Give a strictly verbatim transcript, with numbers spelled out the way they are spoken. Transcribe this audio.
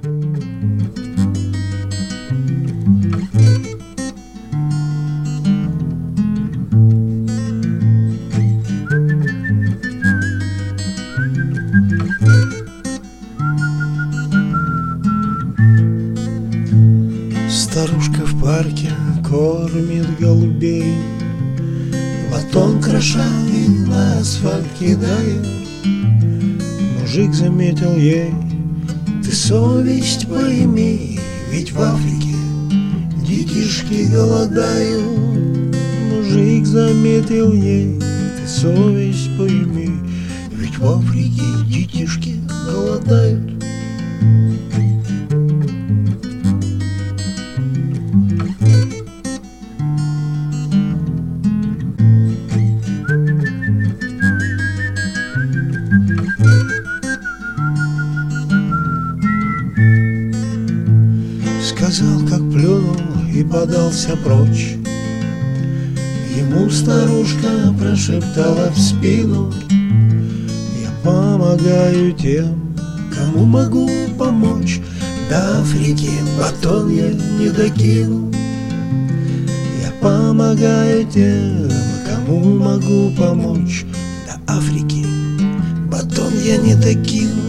Старушка в парке кормит голубей, батон кроша и на асфальт кидает. Мужик заметил ей: ты совесть пойми, ведь в Африке детишки голодают. Мужик заметил ей: ты совесть пойми, ведь в Африке детишки голодают. Сказал, как плюнул, и подался прочь. Ему старушка прошептала в спину: я помогаю тем, кому могу помочь. До Африки батон я не докину. Я помогаю тем, кому могу помочь. До Африки батон я не докину.